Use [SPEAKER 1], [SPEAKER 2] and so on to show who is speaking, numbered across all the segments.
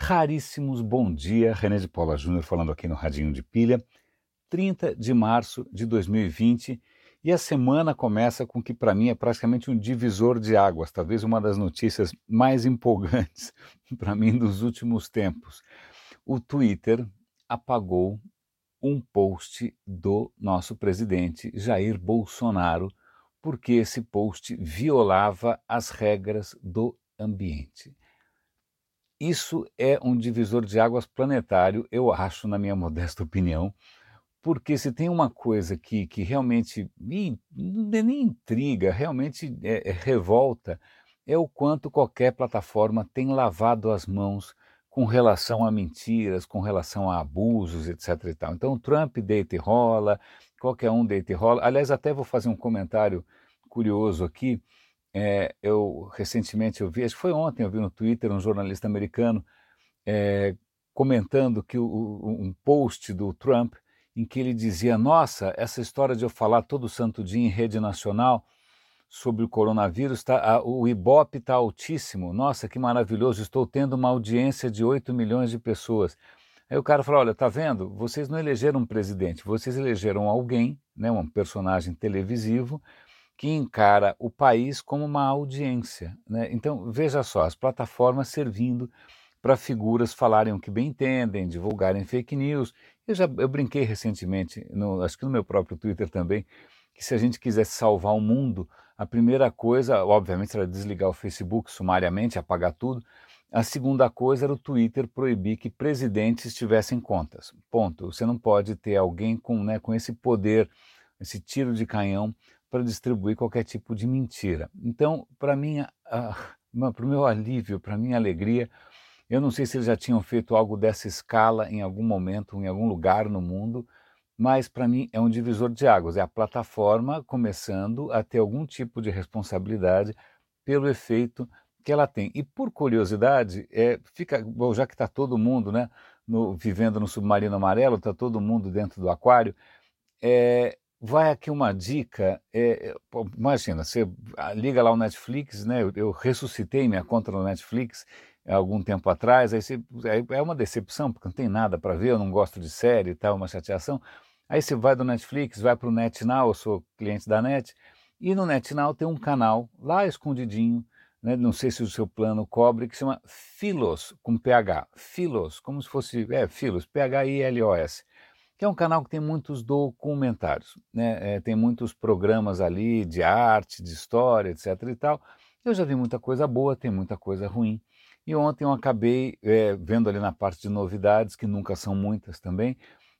[SPEAKER 1] Raríssimos bom dia, René de Paula Júnior falando aqui no Radinho de Pilha, 30 de março de 2020, e a semana começa com o que para mim é praticamente um divisor de águas, talvez uma das notícias mais empolgantes para mim dos últimos tempos. O Twitter apagou um post do nosso presidente Jair Bolsonaro, porque esse post violava as regras do ambiente. Isso é um divisor de águas planetário, eu acho, na minha modesta opinião, porque se tem uma coisa que realmente não é nem intriga, realmente revolta, é o quanto qualquer plataforma tem lavado as mãos com relação a mentiras, com relação a abusos, etc. e tal. Então, o Trump deita e rola, qualquer um deita e rola. Aliás, até vou fazer um comentário curioso aqui. Eu recentemente eu vi, acho que foi ontem, eu vi no Twitter um jornalista americano eh, comentando que um post do Trump em que ele dizia: Nossa, essa história de eu falar todo santo dia em rede nacional sobre o coronavírus, o Ibope está altíssimo, nossa, que maravilhoso, estou tendo uma audiência de 8 milhões de pessoas. Aí o cara falou: Olha, tá vendo? Vocês não elegeram um presidente, vocês elegeram alguém, né, um personagem televisivo que encara o país como uma audiência, né? Então, veja só, as plataformas servindo para figuras falarem o que bem entendem, divulgarem fake news. Eu brinquei recentemente, acho que no meu próprio Twitter também, que se a gente quisesse salvar o mundo, a primeira coisa, obviamente, era desligar o Facebook sumariamente, apagar tudo. A segunda coisa era o Twitter proibir que presidentes tivessem contas. Ponto. Você não pode ter alguém com esse poder, esse tiro de canhão para distribuir qualquer tipo de mentira. Então, para mim, para o meu alívio, para minha alegria, eu não sei se eles já tinham feito algo dessa escala em algum momento, em algum lugar no mundo, mas para mim é um divisor de águas. É a plataforma começando a ter algum tipo de responsabilidade pelo efeito que ela tem. E por curiosidade, bom, já que está todo mundo, né, vivendo no submarino amarelo, está todo mundo dentro do aquário, vai aqui uma dica. Pô, imagina, você liga lá o Netflix, né? Eu ressuscitei minha conta no Netflix há algum tempo atrás. Aí é uma decepção, porque não tem nada para ver, eu não gosto de série e tal, uma chateação. Aí você vai do Netflix, vai para o NetNow, eu sou cliente da Net, e no NetNow tem um canal lá escondidinho, né? Não sei se o seu plano cobre, que chama Philos, com PH. Philos, como se fosse, Philos, Philos, que é um canal que tem muitos documentários, né? Tem muitos programas ali de arte, de história, etc. e tal. Eu já vi muita coisa boa, tem muita coisa ruim. E ontem eu acabei vendo ali na parte de novidades, que nunca são muitas também,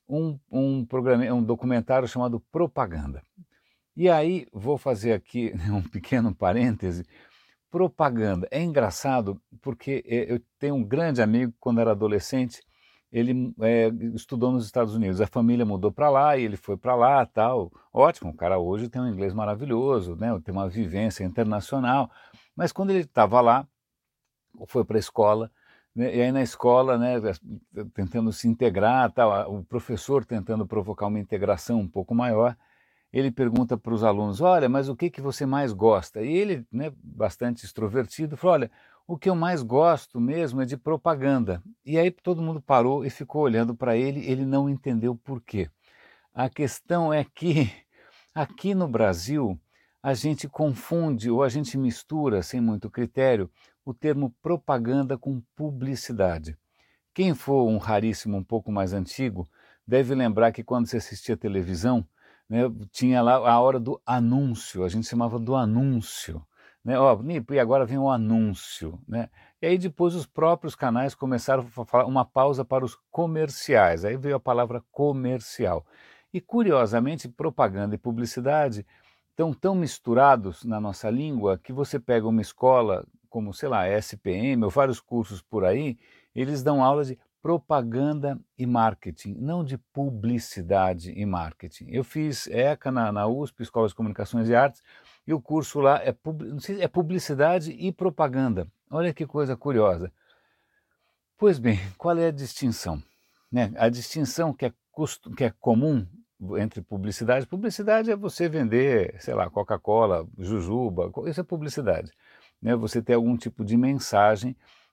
[SPEAKER 1] um documentário chamado Propaganda. E aí vou fazer aqui um pequeno parêntese. Propaganda. É engraçado porque eu tenho um grande amigo, quando era adolescente, ele estudou nos Estados Unidos. A família mudou para lá e ele foi para lá, tal. Ótimo, o cara hoje tem um inglês maravilhoso, né? Tem uma vivência internacional. Mas quando ele estava lá, foi para a escola, né? E aí na escola, né, tentando se integrar, tal, o professor tentando provocar uma integração um pouco maior, ele pergunta para os alunos: Olha, mas o que que você mais gosta? E ele, né, bastante extrovertido, falou: Olha, o que eu mais gosto mesmo é de propaganda. E aí todo mundo parou e ficou olhando para ele, ele não entendeu por quê. A questão é que aqui no Brasil a gente confunde ou a gente mistura, sem muito critério, o termo propaganda com publicidade. Quem for um raríssimo um pouco mais antigo deve lembrar que quando você assistia televisão, né, tinha lá a hora do anúncio, a gente chamava do anúncio. Né? Ó, Nipo, e agora vem o anúncio. Né? E aí depois os próprios canais começaram a falar uma pausa para os comerciais, aí veio a palavra comercial. E curiosamente, propaganda e publicidade estão tão misturados na nossa língua que você pega uma escola como, sei lá, SPM ou vários cursos por aí, eles dão aula de propaganda e marketing, não de publicidade e marketing. Eu fiz ECA na USP, Escola de Comunicações e Artes, e o curso lá não sei, é publicidade e propaganda. Olha que coisa curiosa. Pois bem, qual é a distinção? Né? A distinção que é comum entre publicidade. Publicidade é você vender, sei lá, Coca-Cola, Jujuba, isso é publicidade. Né? Você ter algum tipo de mensagem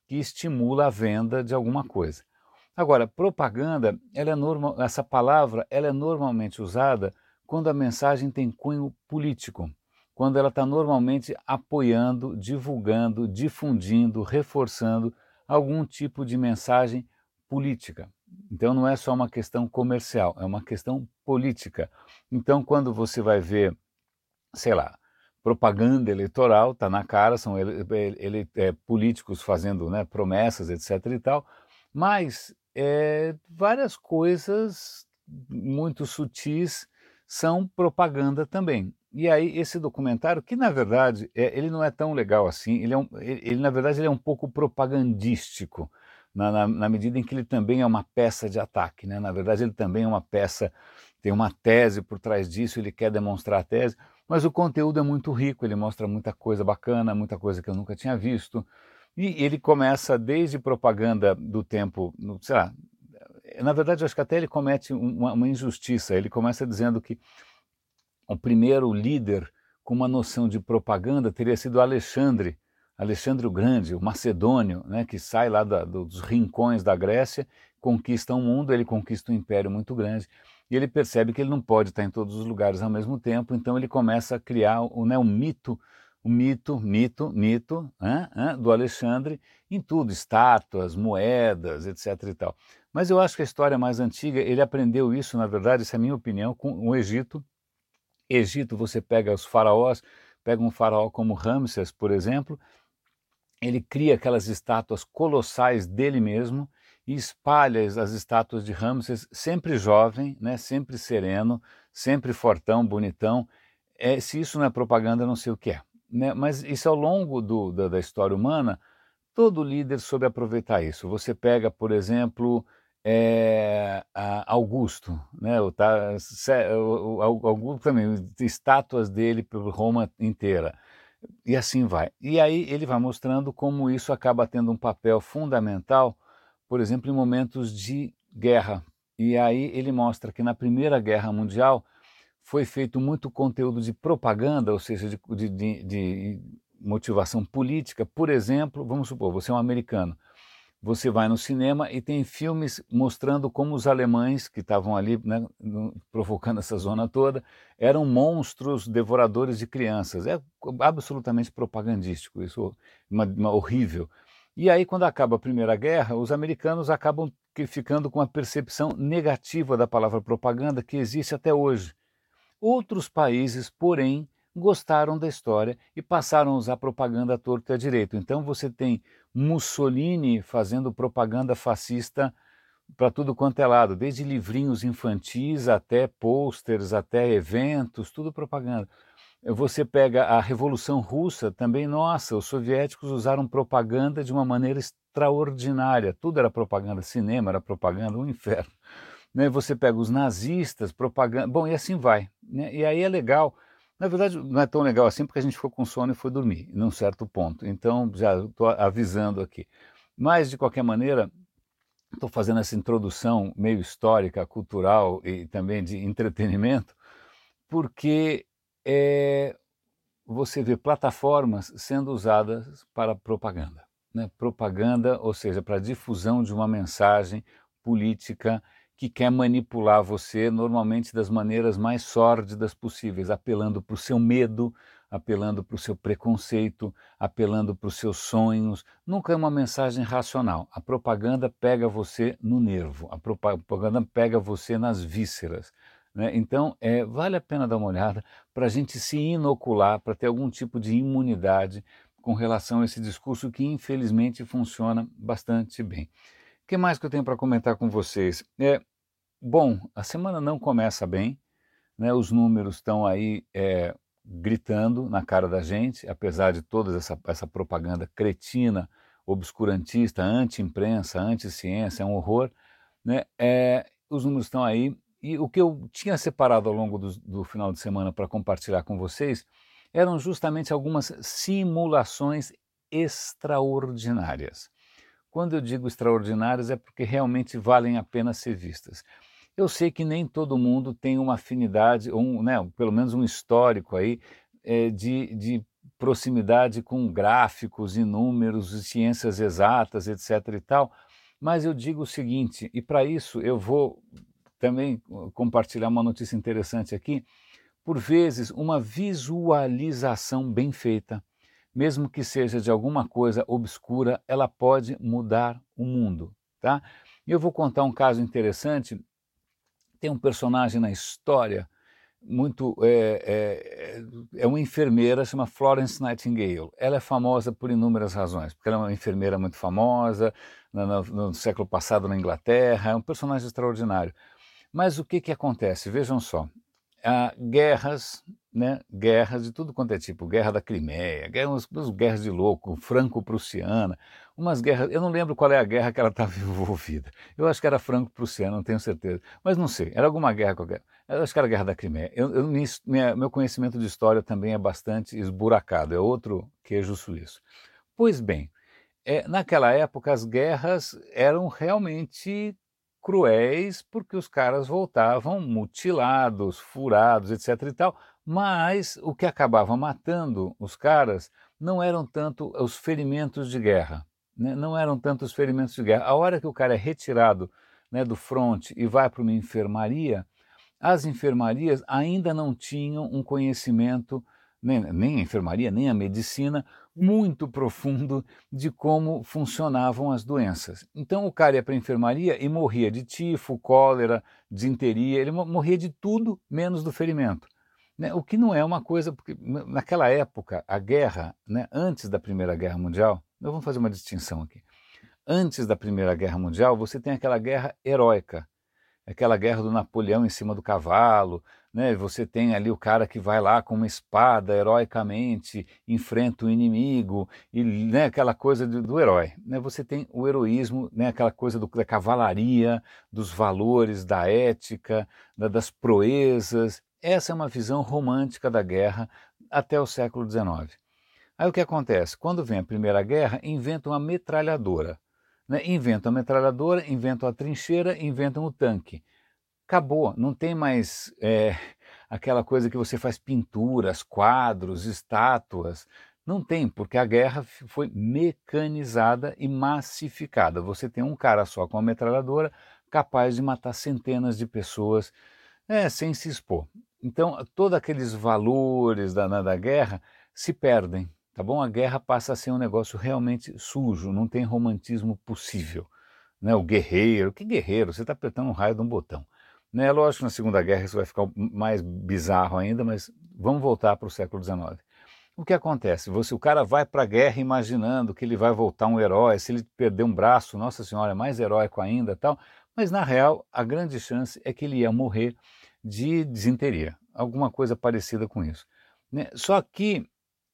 [SPEAKER 1] que estimula a venda de alguma coisa. Agora, propaganda, essa palavra ela é normalmente usada quando a mensagem tem cunho político, quando ela está normalmente apoiando, divulgando, difundindo, reforçando algum tipo de mensagem política. Então não é só uma questão comercial, é uma questão política. Então quando você vai ver, sei lá, propaganda eleitoral, está na cara, são políticos fazendo, né, promessas, etc. e tal, mas várias coisas muito sutis são propaganda também. E aí esse documentário, que na verdade ele não é tão legal assim, na verdade ele é um pouco propagandístico, na medida em que ele também é uma peça de ataque, né? Na verdade ele também é uma peça, tem uma tese por trás disso, ele quer demonstrar a tese, mas o conteúdo é muito rico, ele mostra muita coisa bacana, muita coisa que eu nunca tinha visto, e ele começa desde propaganda do tempo, sei lá, na verdade eu acho que até ele comete uma injustiça, ele começa dizendo que o primeiro líder com uma noção de propaganda teria sido Alexandre o Grande, o macedônio, né, que sai lá dos rincões da Grécia, conquista o mundo, ele conquista um império muito grande, e ele percebe que ele não pode estar em todos os lugares ao mesmo tempo, então ele começa a criar o mito, do Alexandre em tudo, estátuas, moedas, etc. e tal. Mas eu acho que a história mais antiga, ele aprendeu isso, na verdade, essa é a minha opinião, com o Egito. Egito, você pega os faraós, pega um faraó como Ramsés, por exemplo, ele cria aquelas estátuas colossais dele mesmo e espalha as estátuas de Ramsés, sempre jovem, né, sempre sereno, sempre fortão, bonitão. Se isso não é propaganda, eu não sei o que é. Né? Mas isso ao longo da história humana, todo líder soube aproveitar isso. Você pega, por exemplo, Augusto, né? O Augusto também, estátuas dele por Roma inteira. E assim vai. E aí ele vai mostrando como isso acaba tendo um papel fundamental, por exemplo, em momentos de guerra. E aí ele mostra que na Primeira Guerra Mundial foi feito muito conteúdo de propaganda, ou seja, de motivação política. Por exemplo, vamos supor, você é um americano, você vai no cinema e tem filmes mostrando como os alemães que estavam ali, né, provocando essa zona toda, eram monstros devoradores de crianças. É absolutamente propagandístico, isso uma horrível. E aí, quando acaba a Primeira Guerra, os americanos acabam ficando com uma percepção negativa da palavra propaganda que existe até hoje. Outros países, porém, gostaram da história e passaram a usar propaganda à torto e à direito. Então você tem Mussolini fazendo propaganda fascista para tudo quanto é lado, desde livrinhos infantis até posters, até eventos, tudo propaganda. Você pega a Revolução Russa, também, nossa, os soviéticos usaram propaganda de uma maneira extraordinária, tudo era propaganda, cinema era propaganda, um inferno. Né? Você pega os nazistas, propaganda, bom, e assim vai. Né? E aí é legal, na verdade não é tão legal assim porque a gente ficou com sono e foi dormir, num certo ponto. Então já estou avisando aqui. Mas, de qualquer maneira, estou fazendo essa introdução meio histórica, cultural e também de entretenimento, porque você vê plataformas sendo usadas para propaganda. Né? Propaganda, ou seja, para difusão de uma mensagem política que quer manipular você, normalmente das maneiras mais sórdidas possíveis, apelando para o seu medo, apelando para o seu preconceito, apelando para os seus sonhos. Nunca é uma mensagem racional. A propaganda pega você no nervo, a propaganda pega você nas vísceras. Né? Então, vale a pena dar uma olhada para a gente se inocular, para ter algum tipo de imunidade com relação a esse discurso que, infelizmente, funciona bastante bem. O que mais que eu tenho para comentar com vocês? Bom, a semana não começa bem, né? Os números estão aí gritando na cara da gente, apesar de toda essa propaganda cretina, obscurantista, anti-imprensa, anti-ciência, é um horror. Né? Os números estão aí, e o que eu tinha separado ao longo do final de semana para compartilhar com vocês eram justamente algumas simulações extraordinárias. Quando eu digo extraordinárias é porque realmente valem a pena ser vistas. Eu sei que nem todo mundo tem uma afinidade, ou né, pelo menos um histórico aí, de proximidade com gráficos e números e ciências exatas, etc. e tal, mas eu digo o seguinte, e para isso eu vou também compartilhar uma notícia interessante aqui. Por vezes, uma visualização bem feita, mesmo que seja de alguma coisa obscura, ela pode mudar o mundo, tá? Eu vou contar um caso interessante. Tem um personagem na história muito é uma enfermeira, chama Florence Nightingale. Ela é famosa por inúmeras razões, porque ela é uma enfermeira muito famosa no século passado na Inglaterra, é um personagem extraordinário. Mas o que que acontece? Vejam só, há guerras, né, guerras de tudo quanto é tipo, guerra da Crimeia, umas guerras de louco, franco-prussiana, umas guerras, eu não lembro qual é a guerra que ela estava envolvida, eu acho que era franco-prussiana, não tenho certeza, mas não sei, era alguma guerra qualquer, eu acho que era a guerra da Crimeia. Meu conhecimento de história também é bastante esburacado, é outro queijo suíço. Pois bem, naquela época as guerras eram realmente cruéis, porque os caras voltavam mutilados, furados, etc e tal, mas o que acabava matando os caras não eram tanto os ferimentos de guerra, né? Não eram tanto os ferimentos de guerra. A hora que o cara é retirado, né, do fronte e vai para uma enfermaria, as enfermarias ainda não tinham um conhecimento, nem a enfermaria, nem a medicina, muito profundo de como funcionavam as doenças. Então o cara ia para a enfermaria e morria de tifo, cólera, disenteria, ele morria de tudo menos do ferimento. Né? O que não é uma coisa, porque naquela época, a guerra, né, antes da Primeira Guerra Mundial, nós vamos fazer uma distinção aqui. Antes da Primeira Guerra Mundial, você tem aquela guerra heróica, aquela guerra do Napoleão em cima do cavalo, né? Você tem ali o cara que vai lá com uma espada heroicamente, enfrenta o inimigo, e né, aquela coisa do herói. Né? Você tem o heroísmo, né, aquela coisa da cavalaria, dos valores, da ética, das proezas. Essa é uma visão romântica da guerra até o século XIX. Aí o que acontece? Quando vem a Primeira Guerra, inventam uma metralhadora. Né? Inventam a metralhadora, inventam a trincheira, inventam o tanque. Acabou, não tem mais aquela coisa que você faz pinturas, quadros, estátuas. Não tem, porque a guerra foi mecanizada e massificada. Você tem um cara só com a metralhadora capaz de matar centenas de pessoas sem se expor. Então, todos aqueles valores da guerra se perdem, tá bom? A guerra passa a ser um negócio realmente sujo, não tem romantismo possível. Né? O guerreiro, que guerreiro? Você está apertando um raio de um botão. Né? Lógico que na Segunda Guerra isso vai ficar mais bizarro ainda, mas vamos voltar para o século XIX. O que acontece? O cara vai para a guerra imaginando que ele vai voltar um herói, se ele perder um braço, Nossa Senhora, é mais heróico ainda, tal. Mas na real, a grande chance é que ele ia morrer de disenteria, alguma coisa parecida com isso. Né? Só que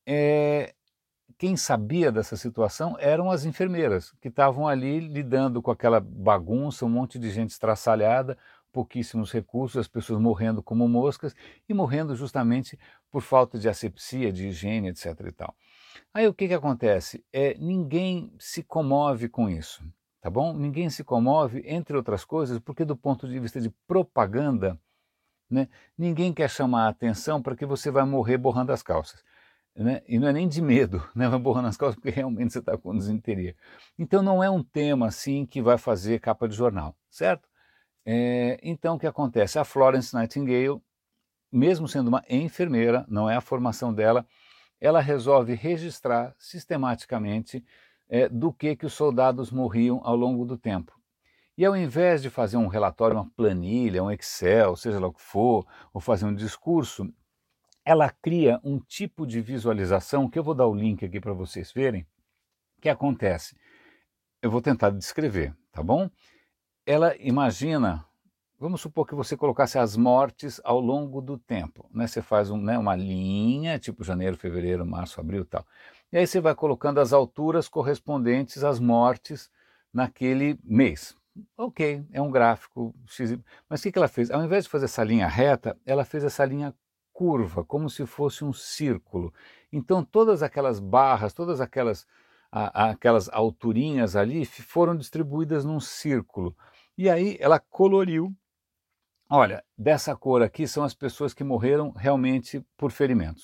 [SPEAKER 1] quem sabia dessa situação eram as enfermeiras, que estavam ali lidando com aquela bagunça, um monte de gente estraçalhada, pouquíssimos recursos, as pessoas morrendo como moscas e morrendo justamente por falta de asepsia, de higiene, etc. e tal. Aí o que que acontece? Ninguém se comove com isso, tá bom? Ninguém se comove, entre outras coisas, porque do ponto de vista de propaganda, né, ninguém quer chamar a atenção para que você vai morrer borrando as calças. Né? E não é nem de medo, né? Vai borrando as calças porque realmente você está com disenteria. Então não é um tema assim que vai fazer capa de jornal, certo? Então o que acontece? A Florence Nightingale, mesmo sendo uma enfermeira, não é a formação dela, ela resolve registrar sistematicamente do que os soldados morriam ao longo do tempo. E ao invés de fazer um relatório, uma planilha, um Excel, seja lá o que for, ou fazer um discurso, ela cria um tipo de visualização, que eu vou dar o link aqui para vocês verem, que acontece. Eu vou tentar descrever, tá bom? Ela imagina, vamos supor que você colocasse as mortes ao longo do tempo, né? Você faz uma linha, tipo janeiro, fevereiro, março, abril e tal. E aí você vai colocando as alturas correspondentes às mortes naquele mês. Ok, é um gráfico X, mas o que ela fez? Ao invés de fazer essa linha reta, ela fez essa linha curva, como se fosse um círculo. Então todas aquelas barras, todas aquelas alturinhas ali foram distribuídas num círculo. E aí ela coloriu. Olha, dessa cor aqui são as pessoas que morreram realmente por ferimentos.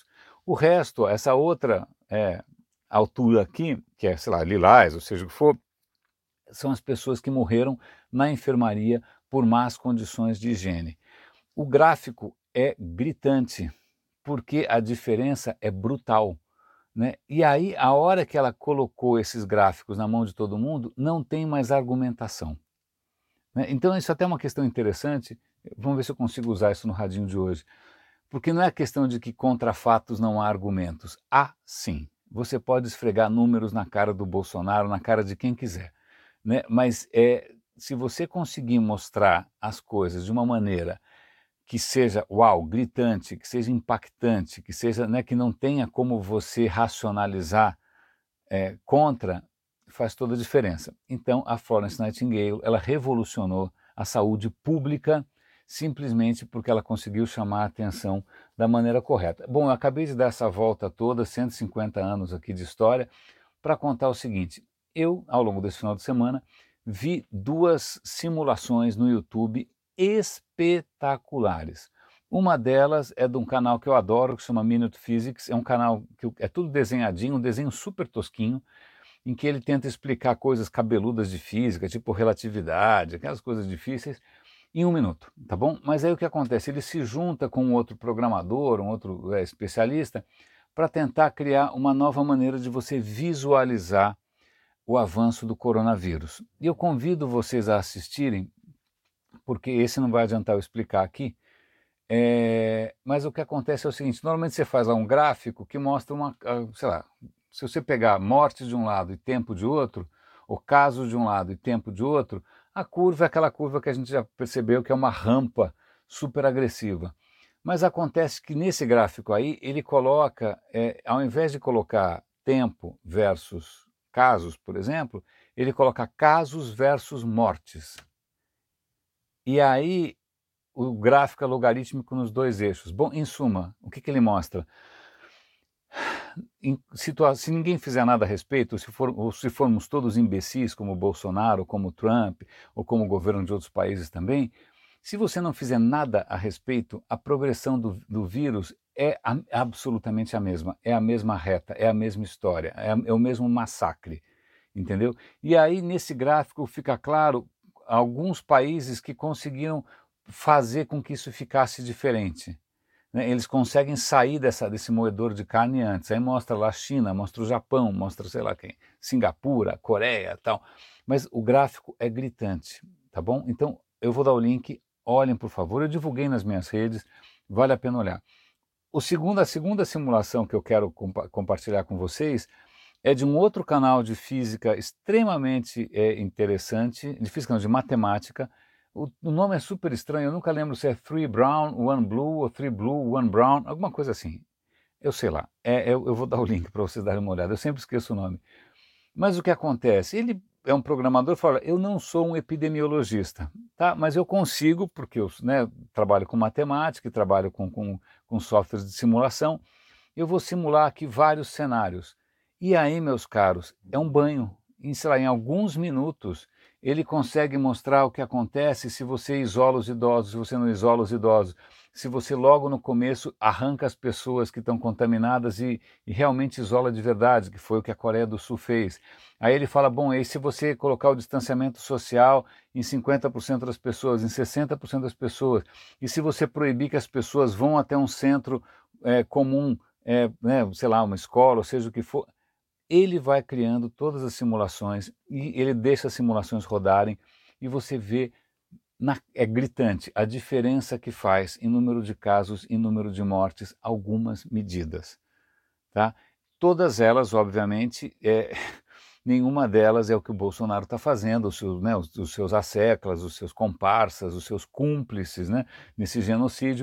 [SPEAKER 1] O resto, essa outra altura aqui, que é, sei lá, lilás, ou seja o que for, são as pessoas que morreram na enfermaria por más condições de higiene. O gráfico é gritante, porque a diferença é brutal, né? E aí, a hora que ela colocou esses gráficos na mão de todo mundo, não tem mais argumentação, né? Então, isso até é uma questão interessante. Vamos ver se eu consigo usar isso no radinho de hoje. Porque não é questão de que contra fatos não há argumentos. Há sim. Você pode esfregar números na cara do Bolsonaro, na cara de quem quiser, né? Mas se você conseguir mostrar as coisas de uma maneira que seja uau, gritante, que seja impactante, que seja, né, que não tenha como você racionalizar contra, faz toda a diferença. Então, a Florence Nightingale, ela revolucionou a saúde pública simplesmente porque ela conseguiu chamar a atenção da maneira correta. Bom, eu acabei de dar essa volta toda, 150 anos aqui de história, para contar o seguinte: eu, ao longo desse final de semana, vi 2 simulações no YouTube espetaculares. Uma delas é de um canal que eu adoro, que se chama Minute Physics. É um canal que é tudo desenhadinho, um desenho super tosquinho, em que ele tenta explicar coisas cabeludas de física, tipo relatividade, aquelas coisas difíceis, em 1 minuto, tá bom? Mas aí o que acontece? Ele se junta com um outro programador, um outro especialista, para tentar criar uma nova maneira de você visualizar o avanço do coronavírus. E eu convido vocês a assistirem, porque esse não vai adiantar eu explicar aqui, mas o que acontece é o seguinte: normalmente você faz lá um gráfico que mostra sei lá, se você pegar mortes de um lado e tempo de outro, ou casos de um lado e tempo de outro, a curva é aquela curva que a gente já percebeu que é uma rampa super agressiva. Mas acontece que nesse gráfico aí, ele coloca, ao invés de colocar tempo versus casos, por exemplo, ele coloca casos versus mortes. E aí o gráfico é logarítmico nos 2 eixos. Bom, em suma, o que ele mostra? Se ninguém fizer nada a respeito, ou se formos todos imbecis, como o Bolsonaro, como o Trump, ou como o governo de outros países também, se você não fizer nada a respeito, a progressão do vírus é absolutamente a mesma reta, é a mesma história, é o mesmo massacre, entendeu? E aí, nesse gráfico, fica claro alguns países que conseguiram fazer com que isso ficasse diferente, né? Eles conseguem sair desse moedor de carne antes. Aí mostra lá a China, mostra o Japão, mostra sei lá quem, Singapura, Coreia, tal. Mas o gráfico é gritante, tá bom? Então eu vou dar o link, olhem por favor. Eu divulguei nas minhas redes, vale a pena olhar. A segunda simulação que eu quero compartilhar com vocês é de um outro canal de física extremamente interessante, de física não, de matemática. O nome é super estranho, eu nunca lembro se é 3 brown, 1 blue, ou 3 blue, 1 brown, alguma coisa assim. Eu sei lá, eu vou dar o link para vocês darem uma olhada, eu sempre esqueço o nome. Mas o que acontece? Ele é um programador que fala: eu não sou um epidemiologista, tá? Mas eu consigo, porque eu, né, trabalho com matemática e trabalho com softwares de simulação, eu vou simular aqui vários cenários. E aí, meus caros, é um banho. Sei lá, em alguns minutos, ele consegue mostrar o que acontece se você isola os idosos, se você não isola os idosos, se você logo no começo arranca as pessoas que estão contaminadas e realmente isola de verdade, que foi o que a Coreia do Sul fez. Aí ele fala: bom, e se você colocar o distanciamento social em 50% das pessoas, em 60% das pessoas, e se você proibir que as pessoas vão até um centro comum, né, sei lá, uma escola, ou seja o que for, ele vai criando todas as simulações e ele deixa as simulações rodarem e você vê, é gritante a diferença que faz em número de casos, em número de mortes, algumas medidas, tá? Todas elas, obviamente, nenhuma delas é o que o Bolsonaro está fazendo, os seus asseclas, os seus comparsas, os seus cúmplices, né, nesse genocídio.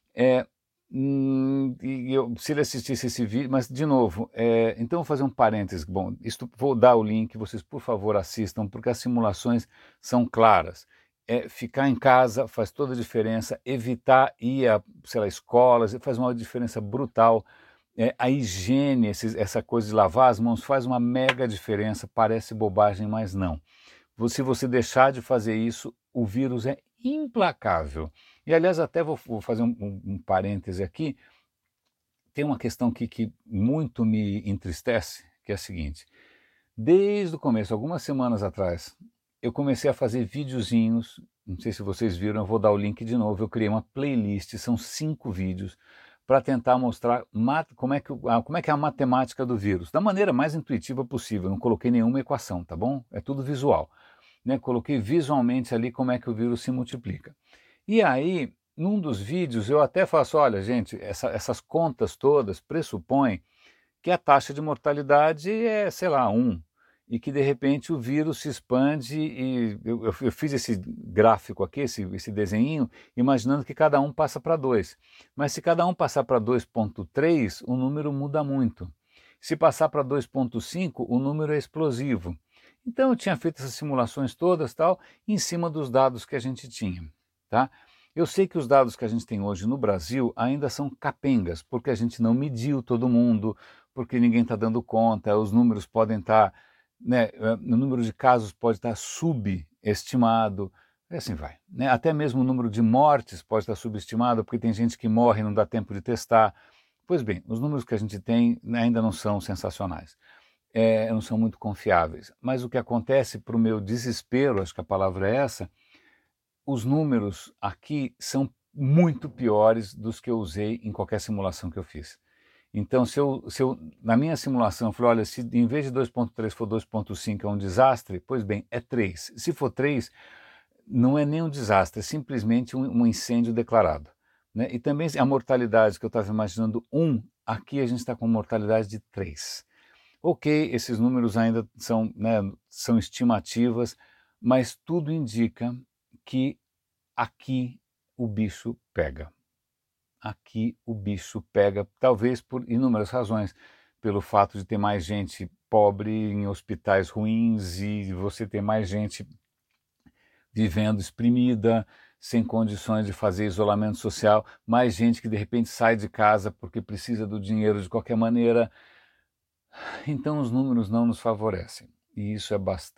[SPEAKER 1] Se ele assistisse esse vídeo, mas de novo, então vou fazer um parênteses. Bom, vou dar o link, vocês por favor assistam, porque as simulações são claras. Ficar em casa faz toda a diferença, evitar ir a, sei lá, escolas, faz uma diferença brutal. A higiene, essa coisa de lavar as mãos faz uma mega diferença, parece bobagem, mas não. Se você deixar de fazer isso, o vírus é implacável. E aliás, até vou fazer um parêntese aqui, tem uma questão que muito me entristece, que é a seguinte: desde o começo, algumas semanas atrás, eu comecei a fazer videozinhos, não sei se vocês viram, eu vou dar o link de novo, eu criei uma playlist, são 5 vídeos, para tentar mostrar como é que é a matemática do vírus, da maneira mais intuitiva possível, não coloquei nenhuma equação, tá bom? É tudo visual, né? Coloquei visualmente ali como é que o vírus se multiplica. E aí, num dos vídeos, eu até faço, olha gente, essas contas todas pressupõem que a taxa de mortalidade é, sei lá, 1, e que de repente o vírus se expande e eu fiz esse gráfico aqui, esse desenhinho, imaginando que cada um passa para 2. Mas se cada um passar para 2,3, o número muda muito. Se passar para 2,5, o número é explosivo. Então eu tinha feito essas simulações todas tal, em cima dos dados que a gente tinha, tá? Eu sei que os dados que a gente tem hoje no Brasil ainda são capengas, porque a gente não mediu todo mundo, porque ninguém está dando conta, os números podem estar, né, o número de casos pode estar subestimado, e assim vai. Né? Até mesmo o número de mortes pode estar subestimado, porque tem gente que morre e não dá tempo de testar. Pois bem, os números que a gente tem ainda não são sensacionais, não são muito confiáveis. Mas o que acontece, para o meu desespero, acho que a palavra é essa, os números aqui são muito piores dos que eu usei em qualquer simulação que eu fiz. Então, na minha simulação, eu falei, olha, se em vez de 2,3 for 2,5 é um desastre, pois bem, é 3. Se for 3, não é nem um desastre, é simplesmente um incêndio declarado. Né? E também a mortalidade que eu estava imaginando 1, aqui a gente está com mortalidade de 3. Ok, esses números ainda são, né, são estimativas, mas tudo indica que aqui o bicho pega. Aqui o bicho pega, talvez por inúmeras razões, pelo fato de ter mais gente pobre em hospitais ruins e você ter mais gente vivendo exprimida, sem condições de fazer isolamento social, mais gente que de repente sai de casa porque precisa do dinheiro de qualquer maneira. Então os números não nos favorecem. E isso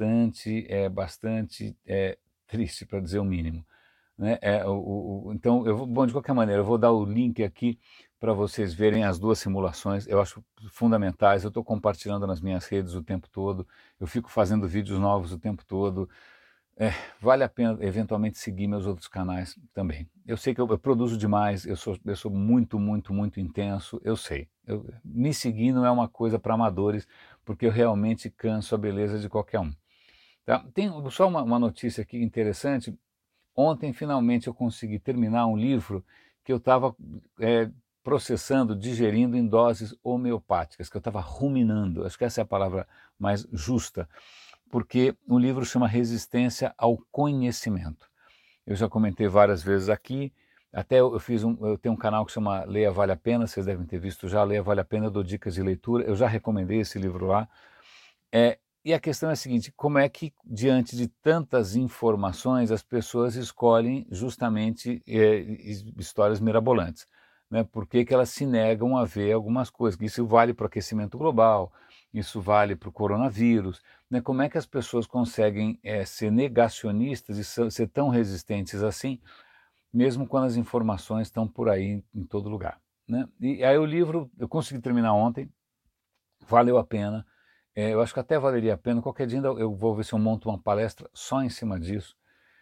[SPEAKER 1] é bastante triste, para dizer o mínimo. Né? Então, bom, de qualquer maneira, eu vou dar o link aqui para vocês verem as 2 simulações, eu acho fundamentais, eu estou compartilhando nas minhas redes o tempo todo, eu fico fazendo vídeos novos o tempo todo, vale a pena eventualmente seguir meus outros canais também. Eu sei que eu produzo demais, eu sou muito, muito, muito intenso, eu sei. Me seguir não é uma coisa para amadores, porque eu realmente canso a beleza de qualquer um. Tá? Tem só uma notícia aqui interessante. Ontem, finalmente, eu consegui terminar um livro que eu estava processando, digerindo em doses homeopáticas, que eu estava ruminando, acho que essa é a palavra mais justa, porque o livro chama Resistência ao Conhecimento. Eu já comentei várias vezes aqui, até eu tenho um canal que chama Leia Vale a Pena, vocês devem ter visto já, Leia Vale a Pena, eu dou dicas de leitura, eu já recomendei esse livro lá. E a questão é a seguinte, como é que diante de tantas informações as pessoas escolhem justamente histórias mirabolantes? Né? Por que que elas se negam a ver algumas coisas? Isso vale para o aquecimento global, isso vale para o coronavírus. Né? Como é que as pessoas conseguem ser negacionistas e ser tão resistentes assim, mesmo quando as informações estão por aí em todo lugar? Né? E aí o livro, eu consegui terminar ontem, valeu a pena. Eu acho que até valeria a pena, qualquer dia eu vou ver se eu monto uma palestra só em cima disso,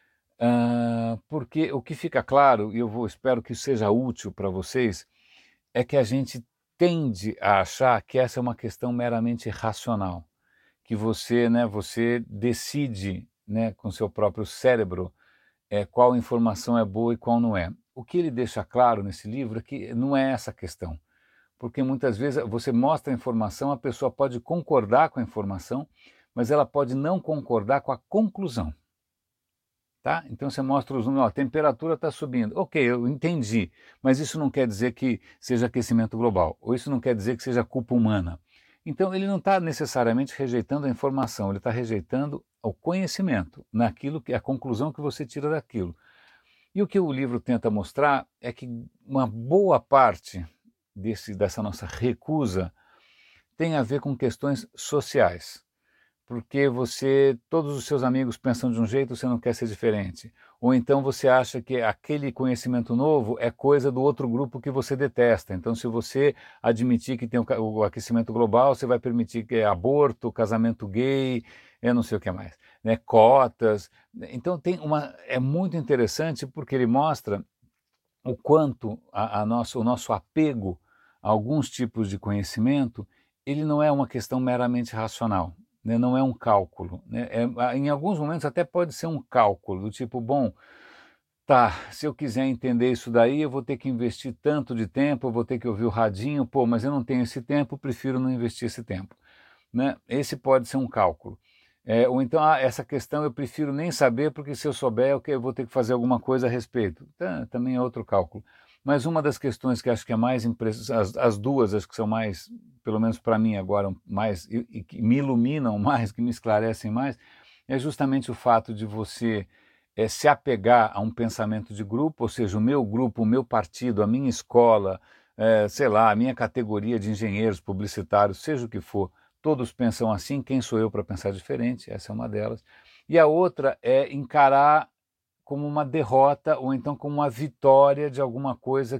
[SPEAKER 1] porque o que fica claro, e espero que seja útil para vocês, é que a gente tende a achar que essa é uma questão meramente racional, que você decide, né, com seu próprio cérebro, qual informação é boa e qual não é. O que ele deixa claro nesse livro é que não é essa a questão. Porque muitas vezes você mostra a informação, a pessoa pode concordar com a informação, mas ela pode não concordar com a conclusão. Tá? Então você mostra os números, ó, a temperatura está subindo. Ok, eu entendi, mas isso não quer dizer que seja aquecimento global, ou isso não quer dizer que seja culpa humana. Então ele não está necessariamente rejeitando a informação, ele está rejeitando o conhecimento, naquilo que a conclusão que você tira daquilo. E o que o livro tenta mostrar é que uma boa parte dessa nossa recusa tem a ver com questões sociais. porque todos os seus amigos pensam de um jeito, você não quer ser diferente. Ou então você acha que aquele conhecimento novo é coisa do outro grupo que você detesta. Então, se você admitir que tem o aquecimento global, você vai permitir que aborto, casamento gay, eu não sei o que mais, né? Cotas. Então é muito interessante porque ele mostra o quanto o nosso apego a alguns tipos de conhecimento, ele não é uma questão meramente racional, né? Não é um cálculo, né? Em alguns momentos até pode ser um cálculo, do tipo, bom, tá, se eu quiser entender isso daí, eu vou ter que investir tanto de tempo, eu vou ter que ouvir o radinho, pô, mas eu não tenho esse tempo, prefiro não investir esse tempo, né? Esse pode ser um cálculo. Ou então, essa questão eu prefiro nem saber, porque se eu souber, eu vou ter que fazer alguma coisa a respeito. Também é outro cálculo. Mas uma das questões que acho que é mais impressionante, as duas acho que são mais, pelo menos para mim agora, mais, e que me iluminam mais, que me esclarecem mais, é justamente o fato de você se apegar a um pensamento de grupo, ou seja, o meu grupo, o meu partido, a minha escola, sei lá, a minha categoria de engenheiros, publicitários, seja o que for, todos pensam assim, quem sou eu para pensar diferente? Essa é uma delas. E a outra é encarar como uma derrota ou então como uma vitória de alguma coisa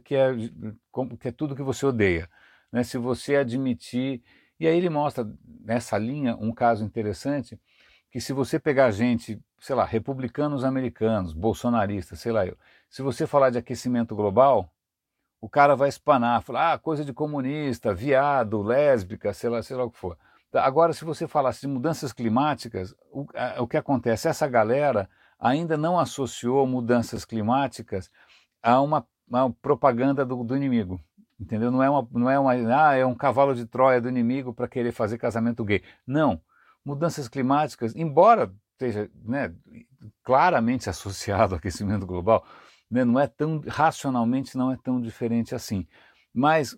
[SPEAKER 1] que é tudo que você odeia, né? Se você admitir... E aí ele mostra nessa linha um caso interessante, que se você pegar gente, sei lá, republicanos americanos, bolsonaristas, sei lá eu, se você falar de aquecimento global, o cara vai espanar, falar, coisa de comunista, viado, lésbica, sei lá o que for. Agora, se você falasse de mudanças climáticas, o que acontece? Essa galera ainda não associou mudanças climáticas a uma propaganda do inimigo, entendeu? É um cavalo de Troia do inimigo para querer fazer casamento gay. Não. Mudanças climáticas, embora esteja, né, claramente associado ao aquecimento global, né, não é tão, racionalmente não é tão diferente assim. Mas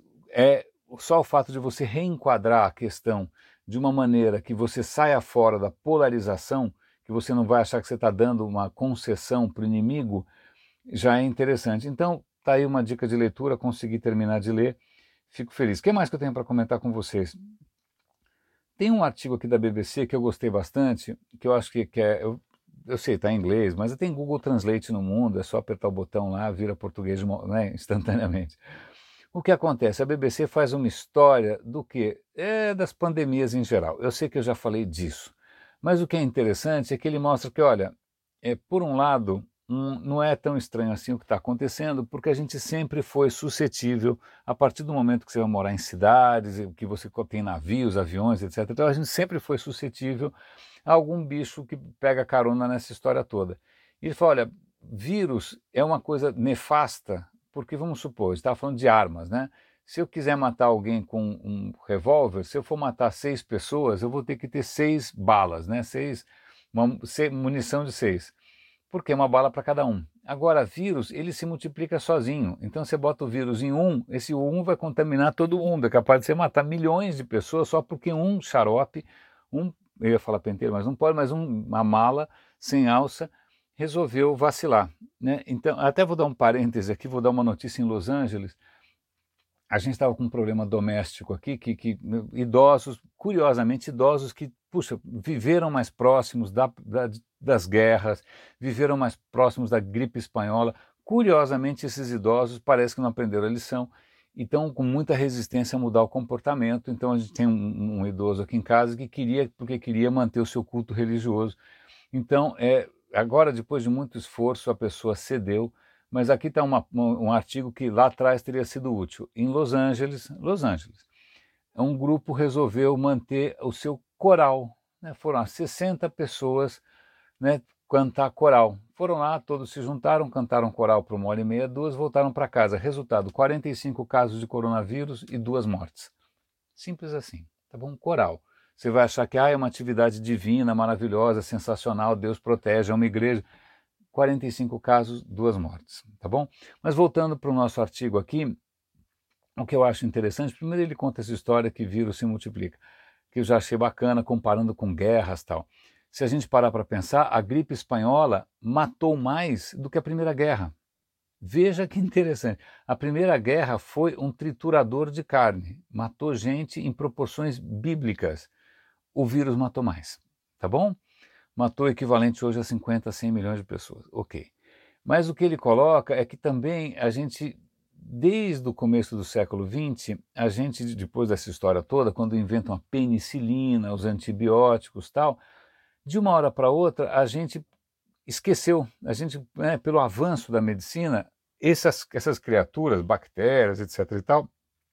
[SPEAKER 1] só o fato de você reenquadrar a questão de uma maneira que você saia fora da polarização, que você não vai achar que você está dando uma concessão para o inimigo, já é interessante. Então, tá aí uma dica de leitura, consegui terminar de ler, fico feliz. O que mais que eu tenho para comentar com vocês? Tem um artigo aqui da BBC que eu gostei bastante, que eu acho eu sei, está em inglês, mas tem Google Translate no mundo, é só apertar o botão lá, vira português, né, instantaneamente. O que acontece? A BBC faz uma história do que? Das pandemias em geral. Eu sei que eu já falei disso, mas o que é interessante é que ele mostra que, olha, por um lado, não é tão estranho assim o que está acontecendo, porque a gente sempre foi suscetível, a partir do momento que você vai morar em cidades, que você tem navios, aviões, etc. Então a gente sempre foi suscetível a algum bicho que pega carona nessa história toda. E ele fala, olha, vírus é uma coisa nefasta, porque vamos supor, estava falando de armas, né? Se eu quiser matar alguém com um revólver, se eu for matar 6 pessoas, eu vou ter que ter 6 balas, né? Munição de 6, porque é uma bala para cada um. Agora, vírus, ele se multiplica sozinho. Então, você bota o vírus em um, esse um vai contaminar todo mundo. É capaz de você matar milhões de pessoas só porque um xarope, eu ia falar penteiro, mas não pode, mas uma mala sem alça resolveu vacilar, né? Então, até vou dar um parêntese aqui, vou dar uma notícia em Los Angeles. A gente estava com um problema doméstico aqui, que idosos, curiosamente idosos que, puxa, viveram mais próximos das guerras, viveram mais próximos da gripe espanhola. Curiosamente, esses idosos parece que não aprenderam a lição e estão com muita resistência a mudar o comportamento. Então, a gente tem um idoso aqui em casa porque queria manter o seu culto religioso. Então, agora, depois de muito esforço, a pessoa cedeu, mas aqui está um artigo que lá atrás teria sido útil. Em Los Angeles, um grupo resolveu manter o seu coral, né? Foram 60 pessoas, né, cantar coral. Foram lá, todos se juntaram, cantaram coral por 1h30, 2, voltaram para casa. Resultado, 45 casos de coronavírus e 2 mortes. Simples assim, tá bom? Coral. Você vai achar que é uma atividade divina, maravilhosa, sensacional, Deus protege, é uma igreja. 45 casos, 2 mortes, tá bom? Mas voltando para o nosso artigo aqui, o que eu acho interessante, primeiro ele conta essa história que vírus se multiplica, que eu já achei bacana comparando com guerras e tal. Se a gente parar para pensar, a gripe espanhola matou mais do que a Primeira Guerra. Veja que interessante. A Primeira Guerra foi um triturador de carne, matou gente em proporções bíblicas. O vírus matou mais. tá bom? Matou o equivalente hoje a 50, 100 milhões de pessoas, ok. Mas o que ele coloca é que também a gente, desde o começo do século XX, a gente, depois dessa história toda, quando inventam a penicilina, os antibióticos e tal, de uma hora para outra a gente esqueceu, a gente, né, pelo avanço da medicina, essas criaturas, bactérias, etc. e tal,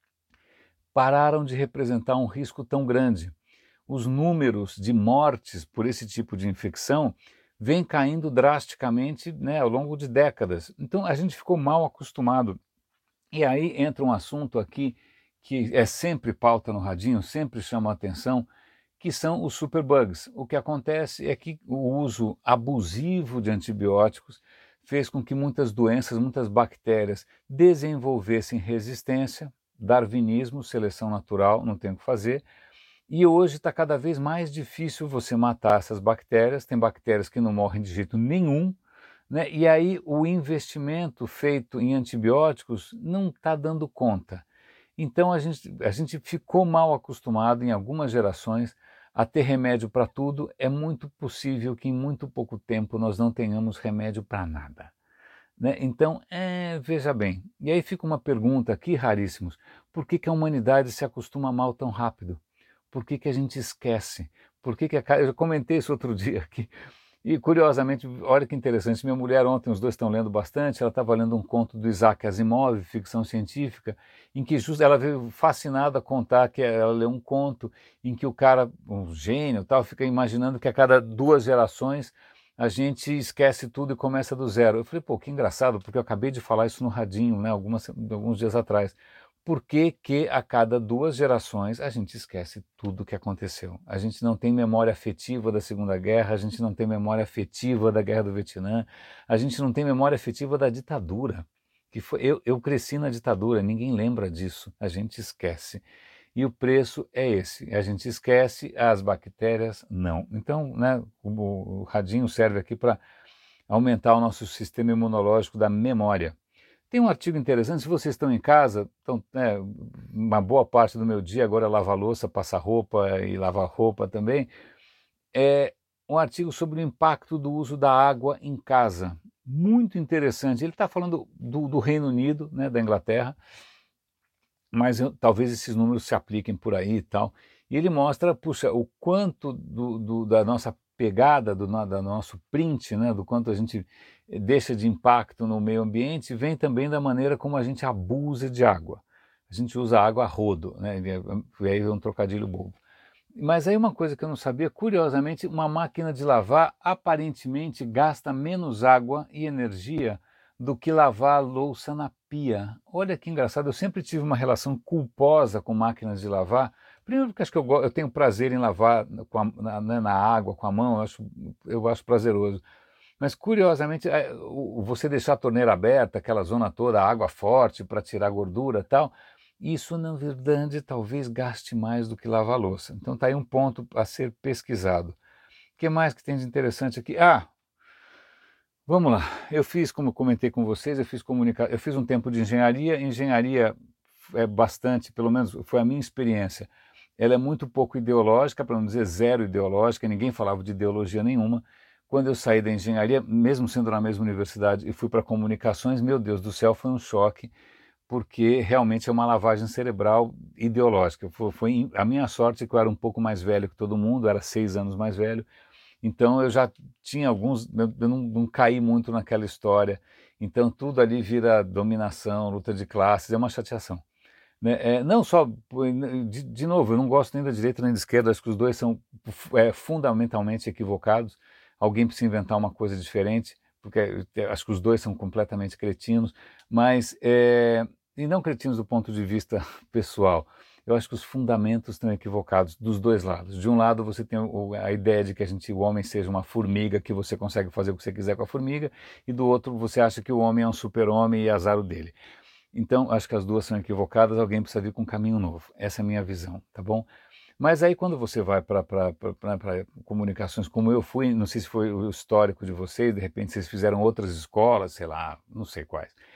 [SPEAKER 1] pararam de representar um risco tão grande. Os números de mortes por esse tipo de infecção vêm caindo drasticamente, né, ao longo de décadas. Então a gente ficou mal acostumado. E aí entra um assunto aqui que é sempre pauta no radinho, sempre chama a atenção, que são os superbugs. O que acontece é que o uso abusivo de antibióticos fez com que muitas doenças, muitas bactérias desenvolvessem resistência, darwinismo, seleção natural, não tem o que fazer, e hoje está cada vez mais difícil você matar essas bactérias, tem bactérias que não morrem de jeito nenhum, né? E aí o investimento feito em antibióticos não está dando conta. Então a gente ficou mal acostumado em algumas gerações a ter remédio para tudo. É muito possível que em muito pouco tempo nós não tenhamos remédio para nada, né? Então, veja bem, e aí fica uma pergunta aqui, raríssimos, por que que a humanidade se acostuma mal tão rápido? Por que que a gente esquece? Por que que eu já comentei isso outro dia aqui, e curiosamente, olha que interessante, minha mulher ontem, os dois estão lendo bastante, ela estava lendo um conto do Isaac Asimov, ficção científica, em que ela veio fascinada a contar que ela leu um conto em que o cara, um gênio tal, fica imaginando que a cada 2 gerações a gente esquece tudo e começa do zero. Eu falei, pô, que engraçado, porque eu acabei de falar isso no radinho, né, alguns dias atrás. Por que que a cada 2 gerações a gente esquece tudo o que aconteceu? A gente não tem memória afetiva da Segunda Guerra, a gente não tem memória afetiva da Guerra do Vietnã, a gente não tem memória afetiva da ditadura. Eu cresci na ditadura, ninguém lembra disso, a gente esquece. E o preço é esse, a gente esquece, as bactérias não. Então, né, o radinho serve aqui para aumentar o nosso sistema imunológico da memória. Tem um artigo interessante, se vocês estão em casa, então, uma boa parte do meu dia agora é lavar louça, passar roupa e lavar roupa também, é um artigo sobre o impacto do uso da água em casa. Muito interessante. Ele está falando do Reino Unido, né, da Inglaterra, mas talvez esses números se apliquem por aí e tal. E ele mostra, puxa, o quanto da nossa pegada, do nosso print, né, do quanto a gente deixa de impacto no meio ambiente, vem também da maneira como a gente abusa de água. A gente usa água a rodo, né, e aí é um trocadilho bobo. Mas aí uma coisa que eu não sabia, curiosamente, uma máquina de lavar aparentemente gasta menos água e energia do que lavar a louça na pia. Olha que engraçado, eu sempre tive uma relação culposa com máquinas de lavar. Primeiro porque acho que eu tenho prazer em lavar na água, com a mão, eu acho prazeroso. Mas curiosamente, você deixar a torneira aberta, aquela zona toda, água forte para tirar gordura e tal, isso na verdade talvez gaste mais do que lavar a louça. Então está aí um ponto a ser pesquisado. O que mais que tem de interessante aqui? Vamos lá. Eu fiz, como eu comentei com vocês, eu fiz um tempo de engenharia. Engenharia é bastante, pelo menos foi a minha experiência. Ela é muito pouco ideológica, para não dizer zero ideológica, ninguém falava de ideologia nenhuma. Quando eu saí da engenharia, mesmo sendo na mesma universidade, e fui para comunicações, meu Deus do céu, foi um choque, porque realmente é uma lavagem cerebral ideológica. Foi a minha sorte é que eu era um pouco mais velho que todo mundo, era 6 anos mais velho, então eu já tinha eu não caí muito naquela história, então tudo ali vira dominação, luta de classes, é uma chateação, né? Não só, de novo, eu não gosto nem da direita nem da esquerda, acho que os dois são fundamentalmente equivocados, alguém precisa inventar uma coisa diferente, porque acho que os dois são completamente cretinos, mas, e não cretinos do ponto de vista pessoal, eu acho que os fundamentos estão equivocados dos dois lados. De um lado você tem a ideia de que o homem seja uma formiga, que você consegue fazer o que você quiser com a formiga, e do outro você acha que o homem é um super-homem e azar o dele. Então, acho que as duas são equivocadas, alguém precisa vir com um caminho novo. Essa é a minha visão, tá bom? Mas aí quando você vai para comunicações como eu fui, não sei se foi o histórico de vocês, de repente vocês fizeram outras escolas, sei lá, não sei quais.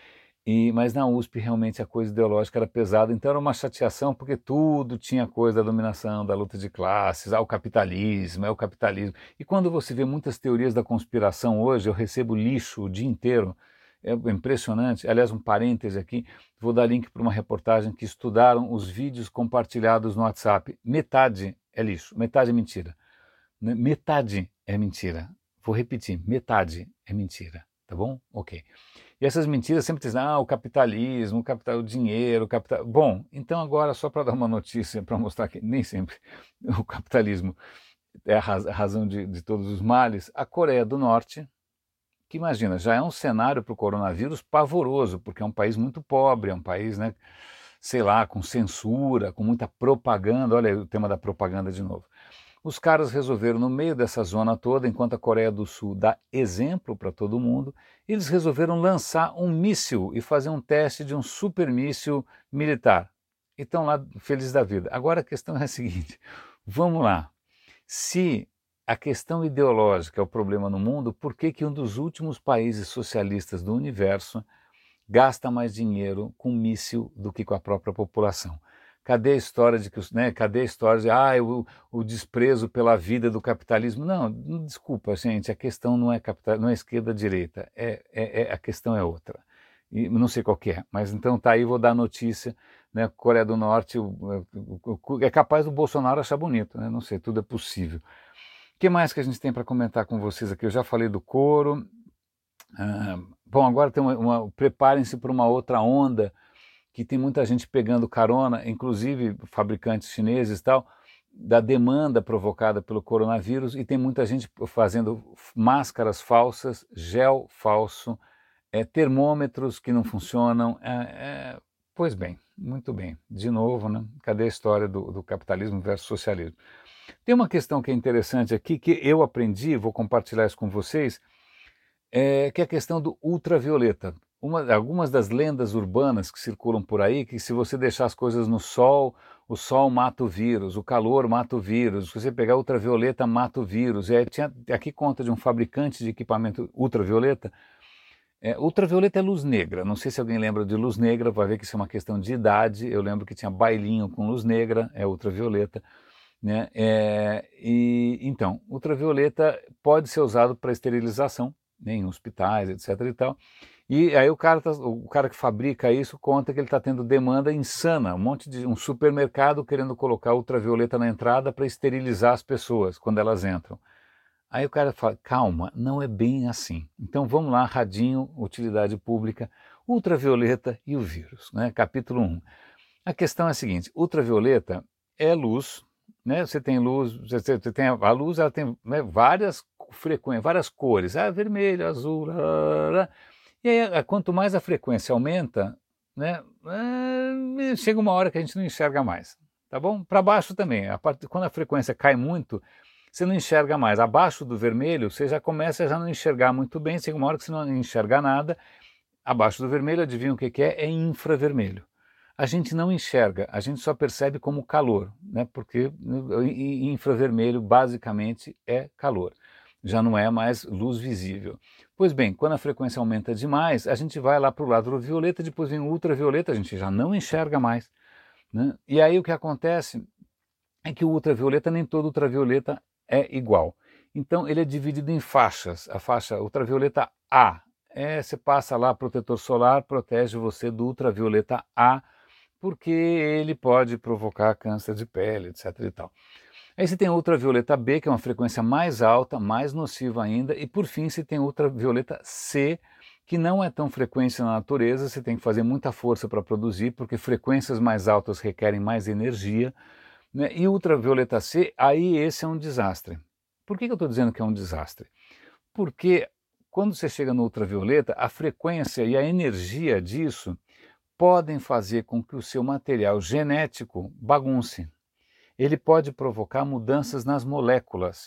[SPEAKER 1] Mas na USP realmente a coisa ideológica era pesada, então era uma chateação porque tudo tinha coisa da dominação, da luta de classes, o capitalismo, é o capitalismo. E quando você vê muitas teorias da conspiração hoje, eu recebo lixo o dia inteiro, é impressionante. Aliás, um parêntese aqui, vou dar link para uma reportagem que estudaram os vídeos compartilhados no WhatsApp. Metade é lixo, metade é mentira. Metade é mentira. Vou repetir, metade é mentira, tá bom? Ok. E essas mentiras sempre dizem, o capitalismo, o capital, o dinheiro, o capital... Bom, então agora só para dar uma notícia, para mostrar que nem sempre o capitalismo é a razão de todos os males, a Coreia do Norte, que imagina, já é um cenário para o coronavírus pavoroso, porque é um país muito pobre, é um país, né, sei lá, com censura, com muita propaganda, olha aí o tema da propaganda de novo. Os caras resolveram, no meio dessa zona toda, enquanto a Coreia do Sul dá exemplo para todo mundo, eles resolveram lançar um míssil e fazer um teste de um super míssil militar. E estão lá felizes da vida. Agora a questão é a seguinte, vamos lá. Se a questão ideológica é o problema no mundo, por que que um dos últimos países socialistas do universo gasta mais dinheiro com míssil do que com a própria população? Cadê a história de que, cadê a história de o desprezo pela vida do capitalismo? Não, desculpa, gente, a questão não é não é esquerda-direita, a questão é outra. E não sei qual que é, mas então tá aí, vou dar a notícia, né? Coreia do Norte é capaz do Bolsonaro achar bonito, né? Não sei, tudo é possível. O que mais que a gente tem para comentar com vocês aqui? Eu já falei do couro. Bom, agora tem preparem-se para uma outra onda, que tem muita gente pegando carona, inclusive fabricantes chineses e tal, da demanda provocada pelo coronavírus, e tem muita gente fazendo máscaras falsas, gel falso, termômetros que não funcionam. Pois bem, muito bem. De novo, né? Cadê a história do capitalismo versus socialismo? Tem uma questão que é interessante aqui, que eu aprendi, vou compartilhar isso com vocês, que é a questão do ultravioleta. Algumas das lendas urbanas que circulam por aí, que se você deixar as coisas no sol, o sol mata o vírus, o calor mata o vírus, se você pegar ultravioleta, mata o vírus. Aqui conta de um fabricante de equipamento ultravioleta. Ultravioleta é luz negra, não sei se alguém lembra de luz negra, vai ver que isso é uma questão de idade. Eu lembro que tinha bailinho com luz negra, é ultravioleta. Né? Então, ultravioleta pode ser usado para esterilização, né, em hospitais, etc. e tal. E aí o cara que fabrica isso conta que ele está tendo demanda insana, um supermercado querendo colocar ultravioleta na entrada para esterilizar as pessoas quando elas entram. Aí o cara fala, calma, não é bem assim. Então vamos lá, radinho, utilidade pública, ultravioleta e o vírus, né? Capítulo 1. A questão é a seguinte, ultravioleta é luz, né? Você tem luz, você tem a luz, ela tem, né, várias frequências, várias cores, vermelho, azul, e aí quanto mais a frequência aumenta, né, chega uma hora que a gente não enxerga mais, tá bom? Para baixo também, quando a frequência cai muito, você não enxerga mais. Abaixo do vermelho, você já começa a já não enxergar muito bem, chega uma hora que você não enxerga nada. Abaixo do vermelho, adivinha o que é? É infravermelho. A gente não enxerga, a gente só percebe como calor, né? Porque infravermelho basicamente é calor, já não é mais luz visível. Pois bem, quando a frequência aumenta demais, a gente vai lá para o lado violeta, depois vem o ultravioleta, a gente já não enxerga mais, né? E aí o que acontece é que o ultravioleta, nem todo ultravioleta é igual. Então ele é dividido em faixas. A faixa ultravioleta A, você passa lá, protetor solar, protege você do ultravioleta A, porque ele pode provocar câncer de pele, etc. e tal. Aí você tem o ultravioleta B, que é uma frequência mais alta, mais nociva ainda, e por fim você tem o ultravioleta C, que não é tão frequente na natureza, você tem que fazer muita força para produzir, porque frequências mais altas requerem mais energia, né? E o ultravioleta C, aí esse é um desastre. Por que eu estou dizendo que é um desastre? Porque quando você chega no ultravioleta, a frequência e a energia disso podem fazer com que o seu material genético bagunce. Ele pode provocar mudanças nas moléculas.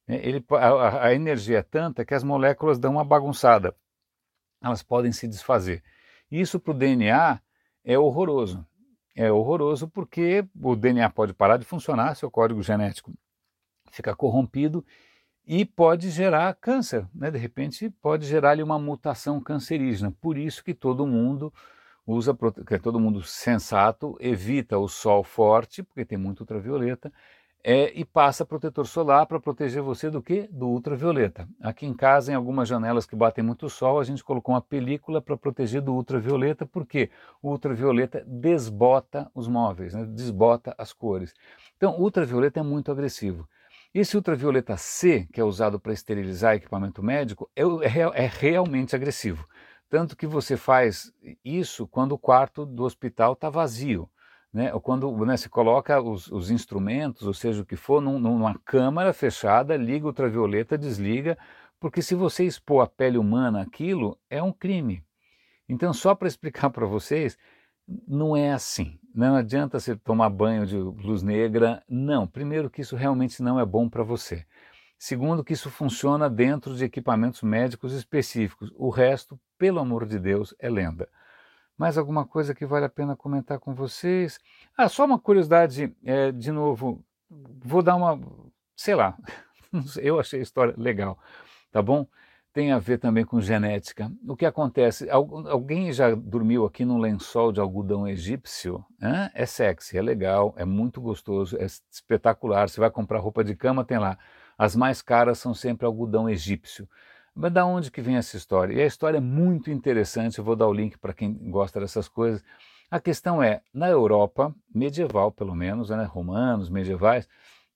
[SPEAKER 1] A energia é tanta que as moléculas dão uma bagunçada. Elas podem se desfazer. Isso para o DNA é horroroso. É horroroso porque o DNA pode parar de funcionar, seu código genético fica corrompido e pode gerar câncer, né? De repente pode gerar ali uma mutação cancerígena. Por isso que todo mundo que todo mundo sensato evita o sol forte, porque tem muito ultravioleta, e passa protetor solar para proteger você do quê? Do ultravioleta. Aqui em casa, em algumas janelas que batem muito sol, a gente colocou uma película para proteger do ultravioleta, porque o ultravioleta desbota os móveis, né? Desbota as cores. Então, o ultravioleta é muito agressivo. Esse ultravioleta C, que é usado para esterilizar equipamento médico, é realmente agressivo. Tanto que você faz isso quando o quarto do hospital está vazio, né? Ou quando, né, se coloca os instrumentos, ou seja, o que for, numa câmara fechada, liga o ultravioleta, desliga, porque se você expor a pele humana àquilo, é um crime. Então, só para explicar para vocês, não é assim. Não adianta você tomar banho de luz negra. Não. Primeiro, que isso realmente não é bom para você. Segundo, que isso funciona dentro de equipamentos médicos específicos. O resto, pelo amor de Deus, é lenda. Mais alguma coisa que vale a pena comentar com vocês? Ah, só uma curiosidade, de novo, vou dar uma, sei lá, eu achei a história legal, tá bom? Tem a ver também com genética. O que acontece? Alguém já dormiu aqui num lençol de algodão egípcio? Hã? É sexy, é legal, é muito gostoso, é espetacular. Você vai comprar roupa de cama, tem lá. As mais caras são sempre algodão egípcio. Mas da onde que vem essa história? E a história é muito interessante, eu vou dar o link para quem gosta dessas coisas. A questão é, na Europa, medieval pelo menos, né, romanos, medievais,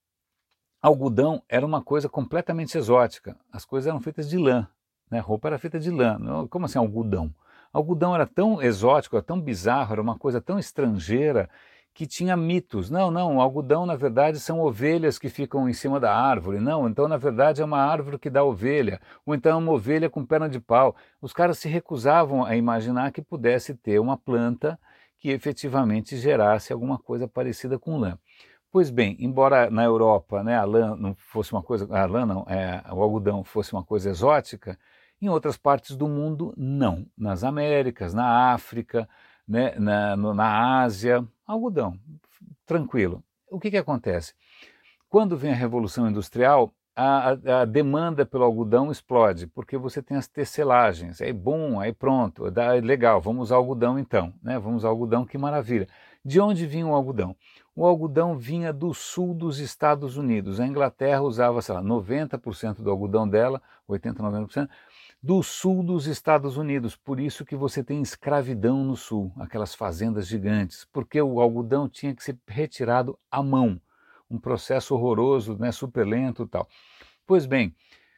[SPEAKER 1] algodão era uma coisa completamente exótica. As coisas eram feitas de lã, né? A roupa era feita de lã. Como assim algodão? Algodão era tão exótico, era tão bizarro, era uma coisa tão estrangeira que tinha mitos. Não, não, o algodão na verdade são ovelhas que ficam em cima da árvore. Não, então na verdade é uma árvore que dá ovelha. Ou então é uma ovelha com perna de pau. Os caras se recusavam a imaginar que pudesse ter uma planta que efetivamente gerasse alguma coisa parecida com lã. Pois bem, embora na Europa, né, a lã não fosse uma coisa, a lã não, o algodão fosse uma coisa exótica, em outras partes do mundo não. Nas Américas, na África, né, na Ásia, algodão, tranquilo. O que acontece? Quando vem a Revolução Industrial, a demanda pelo algodão explode, porque você tem as tecelagens, aí bom, aí pronto, legal, vamos usar algodão então, né? Vamos usar algodão, que maravilha. De onde vinha o algodão? O algodão vinha do sul dos Estados Unidos. A Inglaterra usava, sei lá, 90% do algodão dela, 80, 90%, do sul dos Estados Unidos. Por isso que você tem escravidão no sul, aquelas fazendas gigantes, porque o algodão tinha que ser retirado à mão. Um processo horroroso, né, super lento e tal. Pois bem,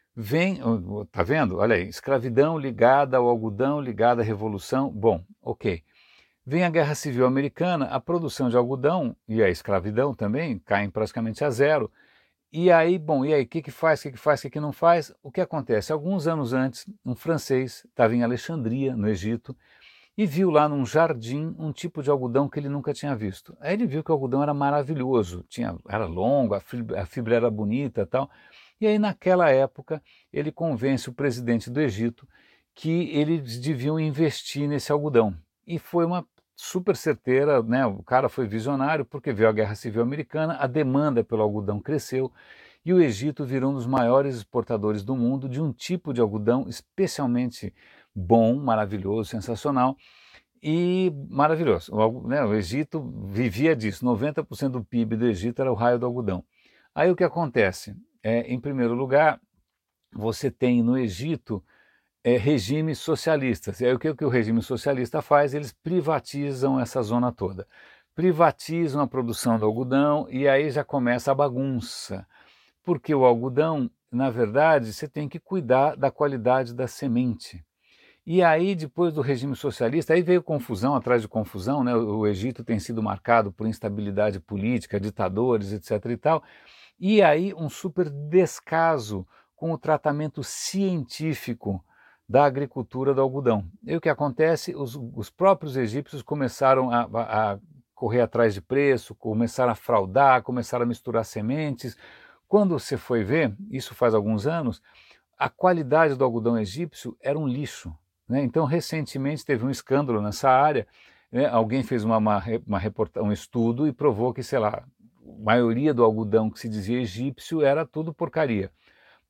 [SPEAKER 1] tá vendo? Olha aí, escravidão ligada ao algodão, ligada à revolução. Bom, ok. Vem a Guerra Civil Americana, a produção de algodão e a escravidão também caem praticamente a zero. E aí, bom, e aí, o que faz, o que faz, o que não faz? O que acontece? Alguns anos antes, um francês estava em Alexandria, no Egito, e viu lá num jardim um tipo de algodão que ele nunca tinha visto. Aí ele viu que o algodão era maravilhoso, era longo, a fibra era bonita e tal. E aí, naquela época, ele convence o presidente do Egito que eles deviam investir nesse algodão. E foi uma super certeira, né? O cara foi visionário porque veio a Guerra Civil Americana, a demanda pelo algodão cresceu e o Egito virou um dos maiores exportadores do mundo de um tipo de algodão especialmente bom, maravilhoso, sensacional e maravilhoso. O Egito vivia disso, 90% do PIB do Egito era o raio do algodão. Aí o que acontece? Em primeiro lugar, você tem no Egito regimes socialistas. E aí o que o regime socialista faz? Eles privatizam essa zona toda. Privatizam a produção do algodão e aí já começa a bagunça. Porque o algodão, na verdade, você tem que cuidar da qualidade da semente. E aí, depois do regime socialista, aí veio confusão atrás de confusão, né? O Egito tem sido marcado por instabilidade política, ditadores, etc. e tal. E aí, um super descaso com o tratamento científico da agricultura do algodão. E o que acontece? Os próprios egípcios começaram a correr atrás de preço, começaram a fraudar, começaram a misturar sementes. Quando você foi ver, isso faz alguns anos, a qualidade do algodão egípcio era um lixo, né? Então, recentemente teve um escândalo nessa área, né? Alguém fez um estudo e provou que, sei lá, a maioria do algodão que se dizia egípcio era tudo porcaria.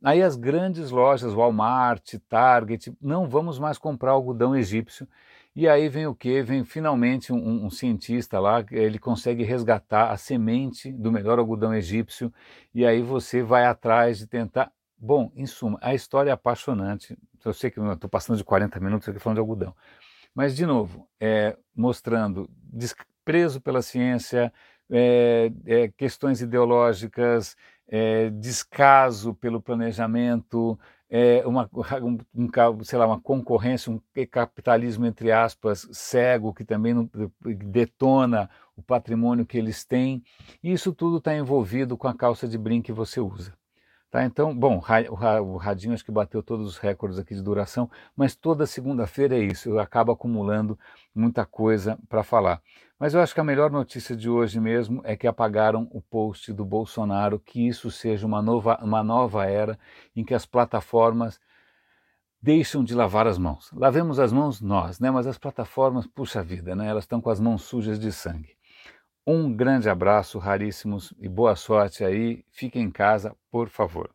[SPEAKER 1] Aí as grandes lojas, Walmart, Target, não vamos mais comprar algodão egípcio. E aí vem o quê? Vem finalmente um cientista lá, ele consegue resgatar a semente do melhor algodão egípcio, e aí você vai atrás de tentar. Bom, em suma, a história é apaixonante. Eu sei que eu estou passando de 40 minutos aqui falando de algodão. Mas, de novo, mostrando desprezo pela ciência, questões ideológicas, descaso pelo planejamento, sei lá, uma concorrência, um capitalismo, entre aspas, cego, que também não, detona o patrimônio que eles têm. E isso tudo está envolvido com a calça de brim que você usa. Tá, então, bom, o radinho acho que bateu todos os recordes aqui de duração, mas toda segunda-feira é isso, eu acabo acumulando muita coisa para falar. Mas eu acho que a melhor notícia de hoje mesmo é que apagaram o post do Bolsonaro, que isso seja uma nova era em que as plataformas deixam de lavar as mãos. Lavemos as mãos nós, né? Mas as plataformas, puxa vida, né? Elas estão com as mãos sujas de sangue. Um grande abraço, raríssimos, e boa sorte aí. Fiquem em casa, por favor.